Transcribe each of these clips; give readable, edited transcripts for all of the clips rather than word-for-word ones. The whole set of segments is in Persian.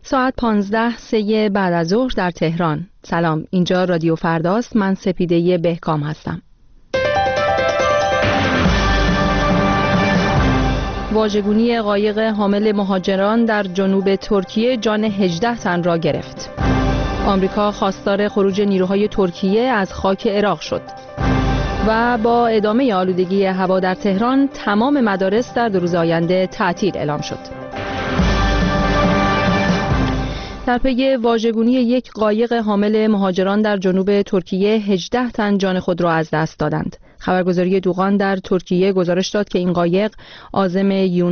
ساعت 15:03 بعد از ظهر در تهران. سلام، اینجا رادیو فرداست. من سپیده بهکام هستم. واژگونی قایق حامل مهاجران در جنوب ترکیه جان 18 تن را گرفت. آمریکا خواستار خروج نیروهای ترکیه از خاک عراق شد. و با ادامه آلودگی هوا در تهران تمام مدارس در 2 روز آینده تعطیل اعلام شد. در پی واژگونی یک قایق حامل مهاجران در جنوب ترکیه 18 تن جان خود را از دست دادند. خبرگزاری دوغان در ترکیه گزارش داد که این قایق عازم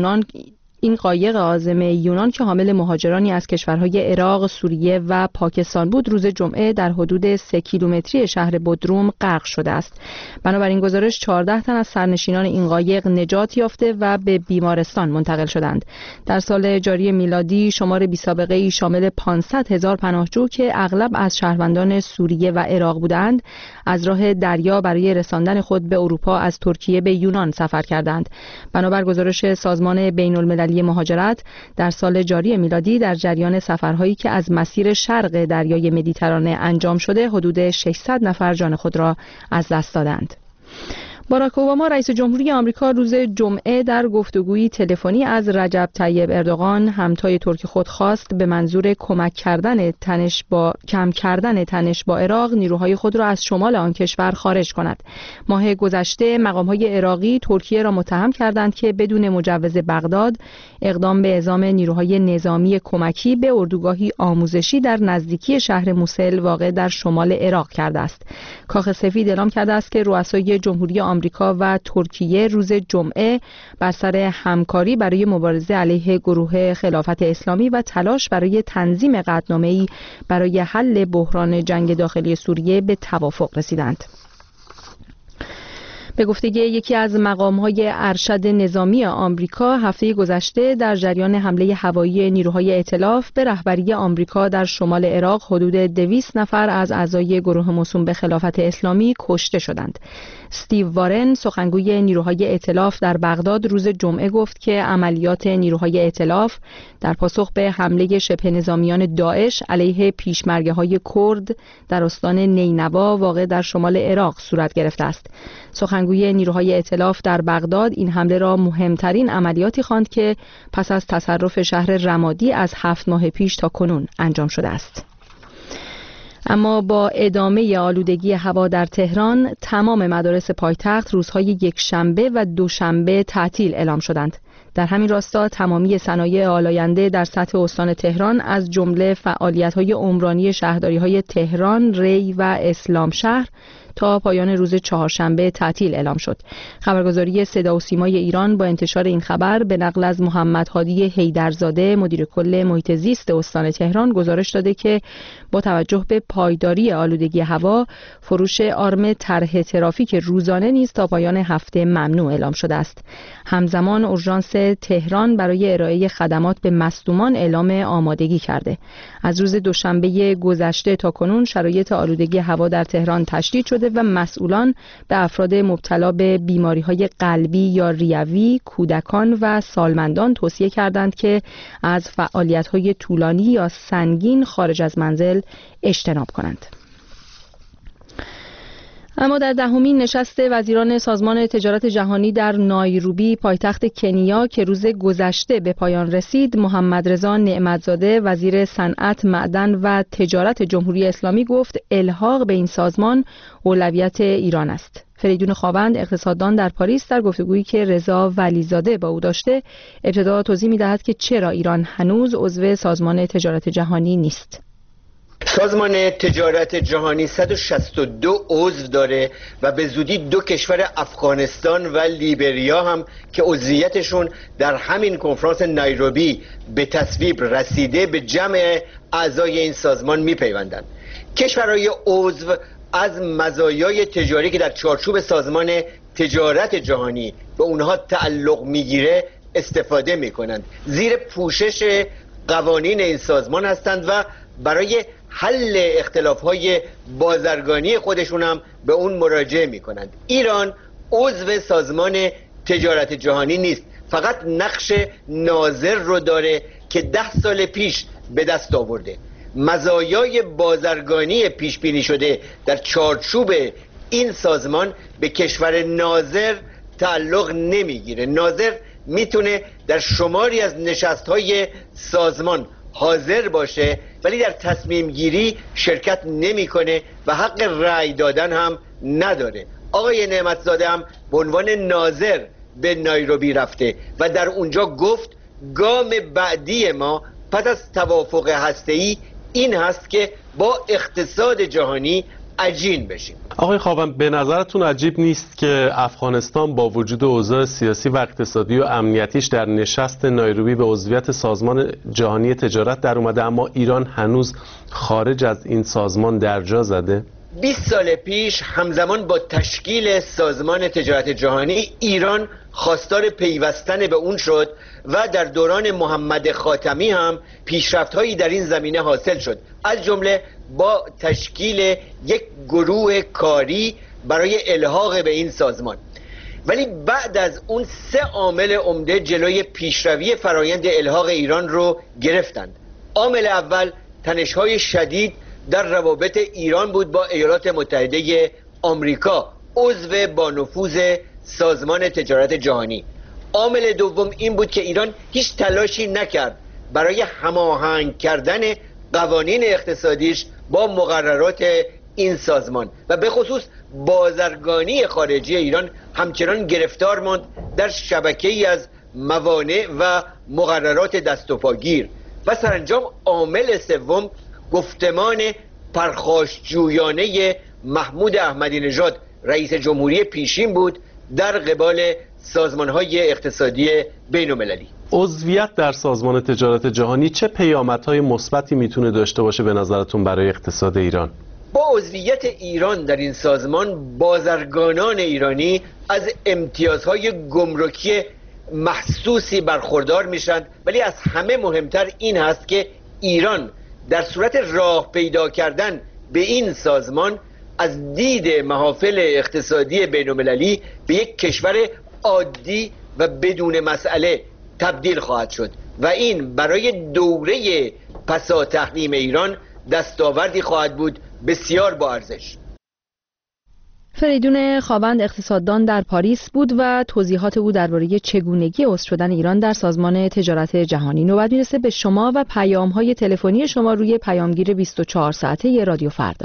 یونان که حامل مهاجرانی از کشورهای عراق، سوریه و پاکستان بود، روز جمعه در حدود 3 کیلومتری شهر بودروم غرق شده است. بنابراین گزارش 14 تن از سرنشینان این قایق نجات یافته و به بیمارستان منتقل شدند. در سال جاری میلادی شمار بی‌سابقه‌ای شامل 500,000 پناهجو که اغلب از شهروندان سوریه و عراق بودند، از راه دریا برای رساندن خود به اروپا از ترکیه به یونان سفر کردند. بنابر گزارش سازمان بین‌المللی مهاجرت، در سال جاری میلادی در جریان سفرهایی که از مسیر شرق دریای مدیترانه انجام شده، حدود 600 نفر جان خود را از دست دادند. باراک اوباما رئیس جمهوری آمریکا روز جمعه در گفتگویی تلفنی از رجب طیب اردوغان همتای ترک خود خواست به منظور کم کردن تنش با عراق نیروهای خود را از شمال آن کشور خارج کند. ماه گذشته مقام‌های عراقی ترکیه را متهم کردند که بدون مجوز بغداد اقدام به اعزام نیروهای نظامی کمکی به اردوگاهی آموزشی در نزدیکی شهر موسل واقع در شمال عراق کرده است. کاخ سفید اعلام کرده است که رؤسای جمهوری آمریکا و ترکیه روز جمعه بر سر همکاری برای مبارزه علیه گروه خلافت اسلامی و تلاش برای تنظیم قطعنامه‌ای برای حل بحران جنگ داخلی سوریه به توافق رسیدند. به گفته یکی از مقام‌های ارشد نظامی آمریکا، هفته گذشته در جریان حمله هوایی نیروهای ائتلاف به رهبری آمریکا در شمال عراق حدود 200 نفر از اعضای گروه موسوم به خلافت اسلامی کشته شدند. استیو وارن، سخنگوی نیروهای ائتلاف در بغداد، روز جمعه گفت که عملیات نیروهای ائتلاف در پاسخ به حمله شبه نظامیان داعش علیه پیشمرگه‌های کرد در استان نینوا واقع در شمال عراق صورت گرفته است. سخنگوی نیروهای ائتلاف در بغداد این حمله را مهمترین عملیاتی خواند که پس از تصرف شهر رمادی از 7 ماه پیش تا کنون انجام شده است. اما با ادامه آلودگی هوا در تهران تمام مدارس پایتخت روزهای یکشنبه و دوشنبه تعطیل اعلام شدند. در همین راستا تمامی صنایع آلاینده در سطح استان تهران از جمله فعالیت‌های عمرانی شهرداری‌های تهران، ری و اسلام شهر تا پایان روز چهارشنبه تعطیل اعلام شد. خبرگزاری صدا و سیمای ایران با انتشار این خبر به نقل از محمد هادی حیدرزاده مدیر کل محیط زیست استان تهران گزارش داده که با توجه به پایداری آلودگی هوا، فروش آرم طرح ترافیک روزانه نیز تا پایان هفته ممنوع اعلام شده است. همزمان اورژانس تهران برای ارائه خدمات به مصدومان اعلام آمادگی کرده. از روز دوشنبه گذشته تا کنون شرایط آلودگی هوا در تهران تشدید شده و مسئولان به افراد مبتلا به بیماری‌های قلبی یا ریوی، کودکان و سالمندان توصیه کردند که از فعالیت‌های طولانی یا سنگین خارج از منزل اجتناب کنند. اما در 10مین نشست وزیران سازمان تجارت جهانی در نایروبی پایتخت کنیا که روز گذشته به پایان رسید، محمد رضا نعمتزاده وزیر صنعت، معدن و تجارت جمهوری اسلامی گفت الحاق به این سازمان اولویت ایران است. فریدون خاوند اقتصاددان در پاریس در گفتگویی که رضا ولیزاده با او داشته ابتدا توضیح می‌دهد که چرا ایران هنوز عضو سازمان تجارت جهانی نیست. سازمان تجارت جهانی 162 عضو داره و به زودی 2 کشور افغانستان و لیبریا هم که عضویتشون در همین کنفرانس نایروبی به تصویب رسیده به جمع اعضای این سازمان میپیوندند. کشورهای عضو از مزایای تجاری که در چارچوب سازمان تجارت جهانی به اونها تعلق میگیره استفاده میکنند، زیر پوشش قوانین این سازمان هستند و برای حل اختلاف‌های بازرگانی خودشون هم به اون مراجعه می‌کنند. ایران عضو سازمان تجارت جهانی نیست، فقط نقش ناظر رو داره که 10 سال پیش به دست آورده. مزایای بازرگانی پیش بینی شده در چارچوب این سازمان به کشور ناظر تعلق نمیگیره. ناظر میتونه در شماری از نشست‌های سازمان حاضر باشه ولی در تصمیم گیری شرکت نمیکنه و حق رأی دادن هم نداره. آقای نعمتزاده هم به عنوان ناظر به نایروبی رفته و در اونجا گفت گام بعدی ما پس از توافق هسته‌ای این هست که با اقتصاد جهانی عجین بشیم. آقای خاوند، به نظرتون عجیب نیست که افغانستان با وجود اوضاع سیاسی و اقتصادی و امنیتیش در نشست نایروبی به عضویت سازمان جهانی تجارت در اومده، اما ایران هنوز خارج از این سازمان درجا زده؟ 20 سال پیش همزمان با تشکیل سازمان تجارت جهانی ایران خواستار پیوستن به اون شد و در دوران محمد خاتمی هم پیشرفت‌هایی در این زمینه حاصل شد، از جمله با تشکیل یک گروه کاری برای الحاق به این سازمان. ولی بعد از اون 3 عامل عمده جلوی پیشروی فرایند الحاق ایران رو گرفتند. عامل اول تنش‌های شدید در روابط ایران بود با ایالات متحده آمریکا، عضو با نفوذ سازمان تجارت جهانی. عامل دوم این بود که ایران هیچ تلاشی نکرد برای هماهنگ کردن قوانین اقتصادیش با مقررات این سازمان و به خصوص بازرگانی خارجی ایران همچنان گرفتار ماند در شبکه‌ای از موانع و مقررات دست و پاگیر. و سرانجام عامل سوم گفتمان پرخاشجویانه محمود احمدی نژاد رئیس جمهوری پیشین بود در قبال سازمان‌های اقتصادی بین‌المللی. عضویت در سازمان تجارت جهانی چه پیامدهای مثبتی میتونه داشته باشه به نظرتون برای اقتصاد ایران؟ با عضویت ایران در این سازمان بازرگانان ایرانی از امتیازهای گمرکی محسوسی برخوردار میشن، ولی از همه مهمتر این هست که ایران در صورت راه پیدا کردن به این سازمان از دید محافل اقتصادی بین‌المللی به یک کشور عادی و بدون مسئله تبدیل خواهد شد و این برای دوره پسا تحریم ایران دستاوردی خواهد بود بسیار با ارزش. فریدون خاوند اقتصاددان در پاریس بود و توضیحات او درباره چگونگی عضو شدن ایران در سازمان تجارت جهانی. نوبت میرسه به شما و پیام‌های تلفنی شما روی پیامگیر 24 ساعته رادیو فردا.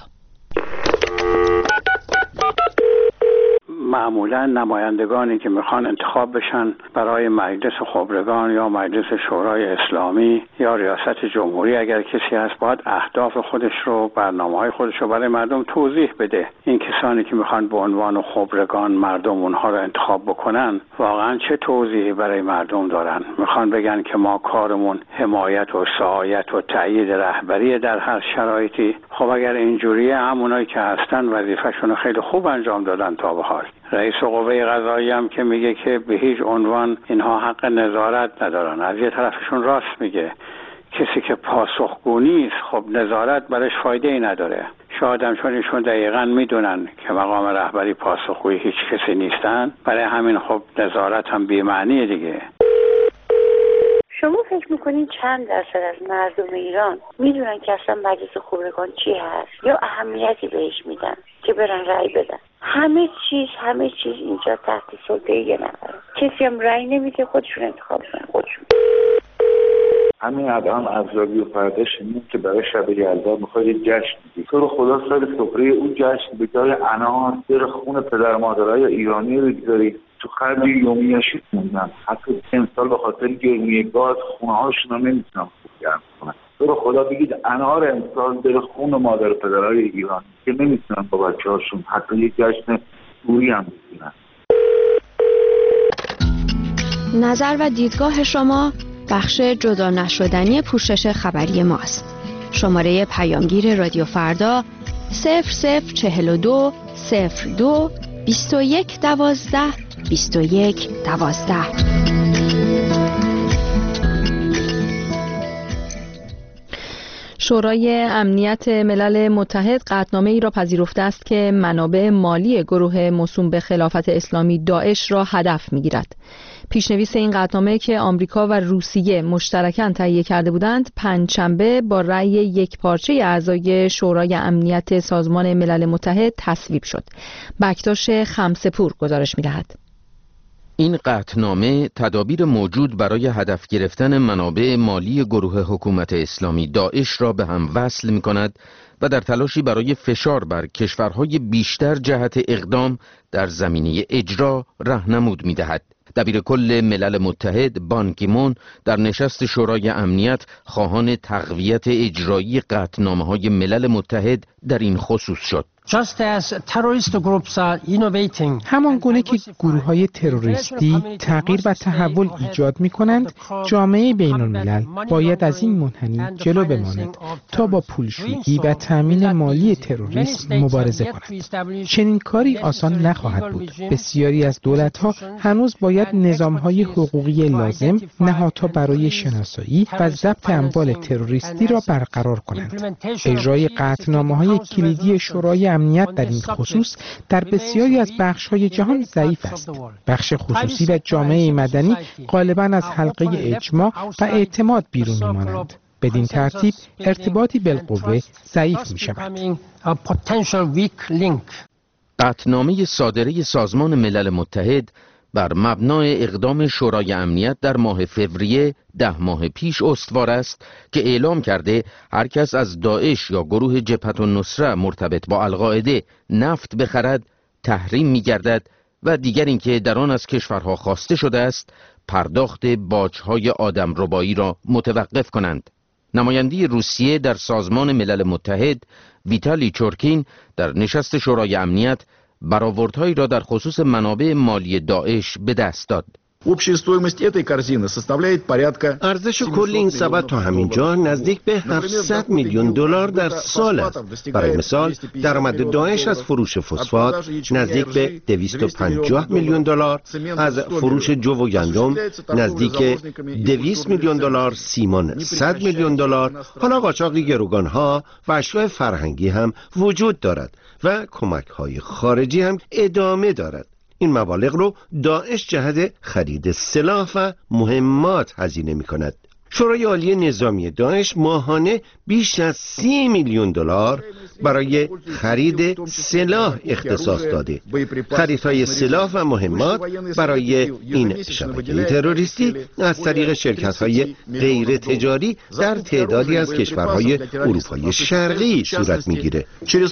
معمولا نمایندگانی که میخوان انتخاب بشن برای مجلس خبرگان یا مجلس شورای اسلامی یا ریاست جمهوری، اگر کسی هست باید اهداف خودش رو، برنامه‌های خودش رو برای مردم توضیح بده. این کسانی که میخوان به عنوان خبرگان مردم اونها رو انتخاب بکنن واقعا چه توضیحی برای مردم دارن؟ میخوان بگن که ما کارمون حمایت و سعایت و تأیید رهبری در هر شرایطی. خب اگر اینجوریه، همونایی که هستن وظیفه‌شون رو خیلی خوب انجام دادن تا به حال. رئیس قوه قضاییه هم که میگه که به هیچ عنوان اینها حق نظارت ندارن، از یه طرفشون راست میگه. کسی که پاسخگو نیست خب نظارت برش فایده ای نداره. شاید هم چون ایشون دقیقاً میدونن که مقام رهبری پاسخگوی هیچ کسی نیستن، برای همین خب نظارت هم بی‌معنیه دیگه. شما فکر میکنین چند درصد از مردم ایران میدونن که اصلا مجلس خبرگان چی هست یا اهمیتی بهش میدن که برن رأی بدن؟ همه چیز اینجا تحت سلطه یه نفره. کسی هم رأی نمیده، خودشون انتخاب کنن خودشون. همین الان افزاری و فردا شنیدیم که برای شب یلدا میخواد جشن بگیری. تو رو خدا سر سفره اون جشن به جای انار زیر خون پدر مادرای ایرانی رو بگذاری تو خرج یومیشی موندن. حتی امسال به خاطر گرونی گاز خونه هاشون رو نمیتونن خوب گرم کنن. تو رو خدا بگید انار امسال زیر خون مادر پدرای ایرانی که نمیتونن با بچه هاشون حتی یک جشن دوری هم بگیرن. نظر و دیدگاه شما بخش جدا نشدنی پوشش خبری ماست. شماره پیامگیر رادیو فردا 0042 02 21 12 21 12. شورای امنیت ملل متحد قطعنامه ای را پذیرفته است که منابع مالی گروه موسوم به خلافت اسلامی داعش را هدف می‌گیرد. پیشنویس این قطعنامه که آمریکا و روسیه مشترکاً تهیه کرده بودند پنجشنبه با رأی یکپارچه اعضای شورای امنیت سازمان ملل متحد تصویب شد. بکتاش خمسه‌پور گزارش می‌دهد. این قطعنامه تدابیر موجود برای هدف گرفتن منابع مالی گروه حکومت اسلامی داعش را به هم وصل می‌کند و در تلاشی برای فشار بر کشورهای بیشتر جهت اقدام در زمینه اجرا راهنمود می‌دهد. دبیر کل ملل متحد بان کی مون در نشست شورای امنیت خواهان تقویت اجرایی قطعنامه‌های ملل متحد در این خصوص شد. همان گونه که گروه‌های تروریستی تغییر و تحول ایجاد می‌کنند، جامعه بین‌الملل باید از این منحنی جلو بماند تا با پولشویی و تأمین مالی تروریسم مبارزه کند. چنین کاری آسان نخواهد بود. بسیاری از دولت‌ها هنوز باید نظام‌های حقوقی لازم نهادها برای شناسایی و ضبط اموال تروریستی را برقرار کنند. اجرای قطعنامه‌های کلیدی شورای امنیت در این خصوص در بسیاری از بخش‌های جهان ضعیف است. بخش خصوصی و جامعه مدنی غالباً از حلقه اجماع و اعتماد بیرون می‌مانند. بدین ترتیب ارتباطی بالقوه ضعیف می‌شود. قطعنامه صادره سازمان ملل متحد بر مبنای اقدام شورای امنیت در ماه فوریه 10 ماه پیش استوار است که اعلام کرده هر کس از داعش یا گروه جبهة النصره مرتبط با القاعده نفت بخرد تحریم می‌گردد و دیگر اینکه در آن از کشورها خواسته شده است پرداخت باج‌های آدمربایی را متوقف کنند. نماینده روسیه در سازمان ملل متحد ویتالی چورکین در نشست شورای امنیت برآوردهایی را در خصوص منابع مالی داعش به دست داد. ارزش کل این سبد تا همینجا نزدیک به 700 میلیون دلار در سال است. برای مثال درآمد داعش از فروش فسفات نزدیک به 250 میلیون دلار، از فروش جو و گندم نزدیک 200 میلیون دلار، سیمان 100 میلیون دلار. حالا قاچاق گروگانها و اشیاء فرهنگی هم وجود دارد و کمک‌های خارجی هم ادامه دارد. این مبالغ رو داعش جهت خرید سلاح و مهمات هزینه می کند. شورای عالی نظامی داعش ماهانه بیش از 30 میلیون دلار برای خرید سلاح اختصاص داده. خریدهای سلاح و مهمات برای این شبکه تروریستی از طریق شرکت‌های غیر تجاری در تعدادی از کشورهای اروپای شرقی صورت می‌گیرد.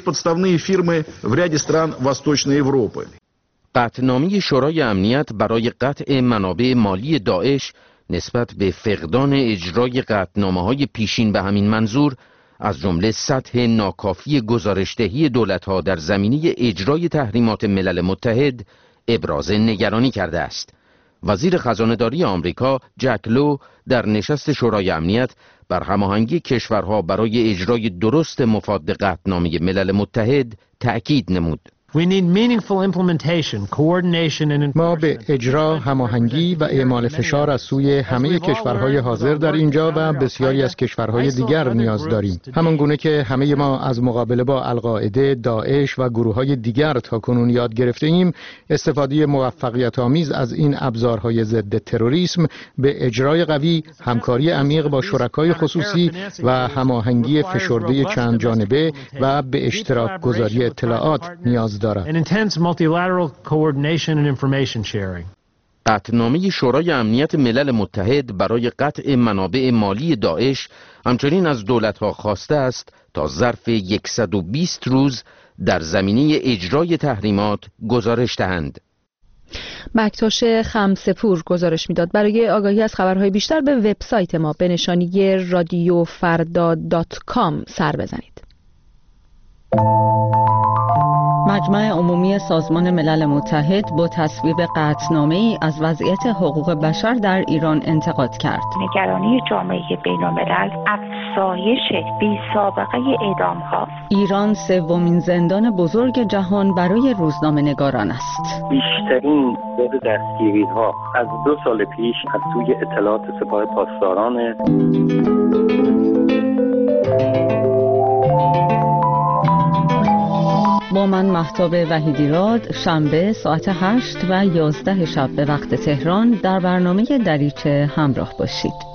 قطعنامه شورای امنیت برای قطع منابع مالی داعش نسبت به فقدان اجرای قطعنامه‌های پیشین به همین منظور از جمله سطح ناکافی گزارش‌دهی دولت‌ها در زمینه اجرای تحریمات ملل متحد ابراز نگرانی کرده است. وزیر خزانه‌داری آمریکا جک لو در نشست شورای امنیت بر هماهنگی کشورها برای اجرای درست مفاد قطعنامه ملل متحد تأکید نمود. ما به اجرا، هماهنگی و اعمال فشار از سوی همه کشورهای حاضر در اینجا و بسیاری از کشورهای دیگر نیاز داریم. همان گونه که همه ما از مقابله با القاعده، داعش و گروه‌های دیگر تاکنون یاد گرفته ایم، استفاده موفقیت آمیز از این ابزارهای ضد تروریسم به اجرای قوی، همکاری عمیق با شرکای خصوصی و هماهنگی فشرده چند جانبه و به اشتراک گذاری اطلاعات نیاز دارد. قطعنامه شورای امنیت ملل متحد برای قطع منابع مالی داعش همچنین از دولت‌ها خواسته است تا ظرف 120 روز در زمینه اجرای تحریمات گزارش دهند. بکتاش خمسه‌پور گزارش میداد. برای آگاهی از خبرهای بیشتر به وبسایت ما به نشانی radiofarda.com سر بزنید. مجمع عمومی سازمان ملل متحد با تصویب قطعنامه‌ای از وضعیت حقوق بشر در ایران انتقاد کرد. نگرانی جامعه بین‌الملل افزایش بی‌سابقه اعدام‌ها. ایران سومین زندان بزرگ جهان برای روزنامه‌نگاران است. بیشترین تعداد دستگیری‌ها از 2 سال پیش از سوی اطلاعات سپاه پاسداران. با با من مهتاب وحیدیراد شنبه ساعت 8 و 11 شب به وقت تهران در برنامه دریچه همراه باشید.